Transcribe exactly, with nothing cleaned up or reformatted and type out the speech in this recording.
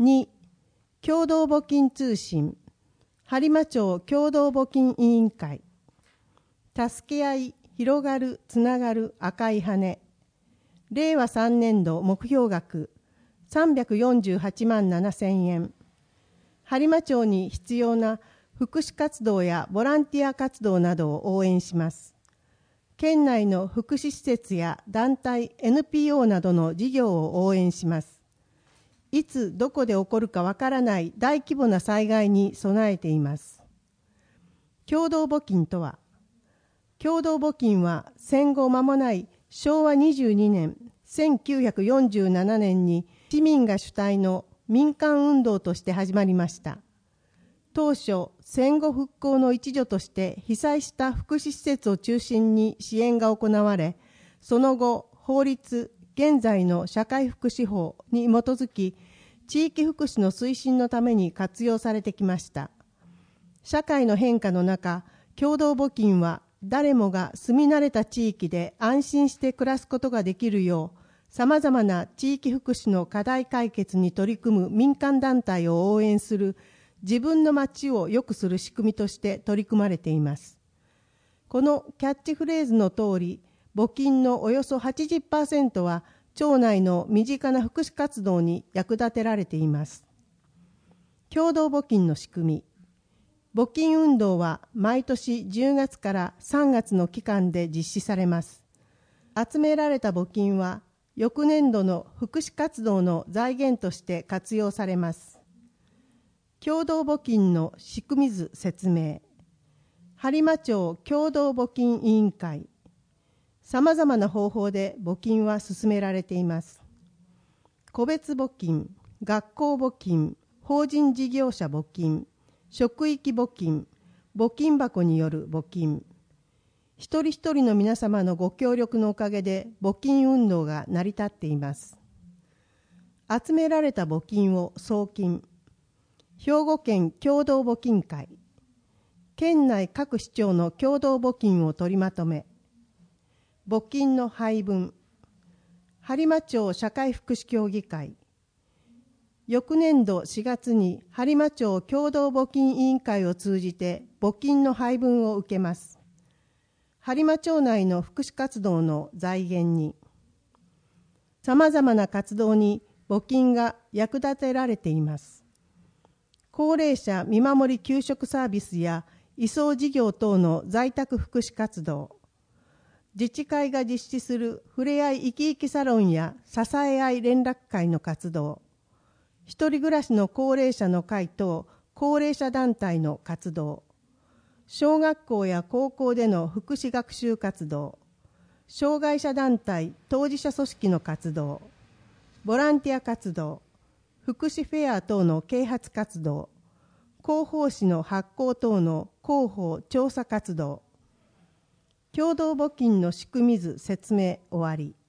に、共同募金通信、播磨町共同募金委員会、助け合い、広がる、つながる赤い羽、れいわさんねんど目標額さんびゃくよんじゅうはちまんななせんえん、播磨町に必要な福祉活動やボランティア活動などを応援します。県内の福祉施設や団体 エヌピーオー などの事業を応援します。いつどこで起こるかわからない大規模な災害に備えています。共同募金とは、共同募金は戦後間もないしょうわにじゅうにねん、せんきゅうひゃくよんじゅうななねんに市民が主体の民間運動として始まりました。当初、戦後復興の一助として被災した福祉施設を中心に支援が行われ、その後、法律、現在の社会福祉法に基づき、地域福祉の推進のために活用されてきました。社会の変化の中、共同募金は誰もが住み慣れた地域で安心して暮らすことができるよう、さまざまな地域福祉の課題解決に取り組む民間団体を応援する自分の街を良くする仕組みとして取り組まれています。このキャッチフレーズの通り、募金のおよそ はちじゅっパーセント は町内の身近な福祉活動に役立てられています。共同募金の仕組み。募金運動は毎年じゅうがつからさんがつの期間で実施されます。集められた募金は翌年度の福祉活動の財源として活用されます。共同募金の仕組み図説明。播磨町共同募金委員会。さまざまな方法で募金は進められています。個別募金、学校募金、法人事業者募金、職域募金、募金箱による募金。一人一人の皆様のご協力のおかげで募金運動が成り立っています。集められた募金を送金。兵庫県共同募金会。県内各市町の共同募金を取りまとめ。募金の配分。播磨町社会福祉協議会。翌年度しがつに播磨町共同募金委員会を通じて募金の配分を受けます。播磨町内の福祉活動の財源に、さまざまな活動に募金が役立てられています。高齢者見守り給食サービスや移送事業等の在宅福祉活動、自治会が実施するふれあいいきいきサロンや支え合い連絡会の活動、一人暮らしの高齢者の会等高齢者団体の活動、小学校や高校での福祉学習活動、障害者団体当事者組織の活動、ボランティア活動、福祉フェア等の啓発活動、広報誌の発行等の広報調査活動。共同募金の仕組み図説明終わり。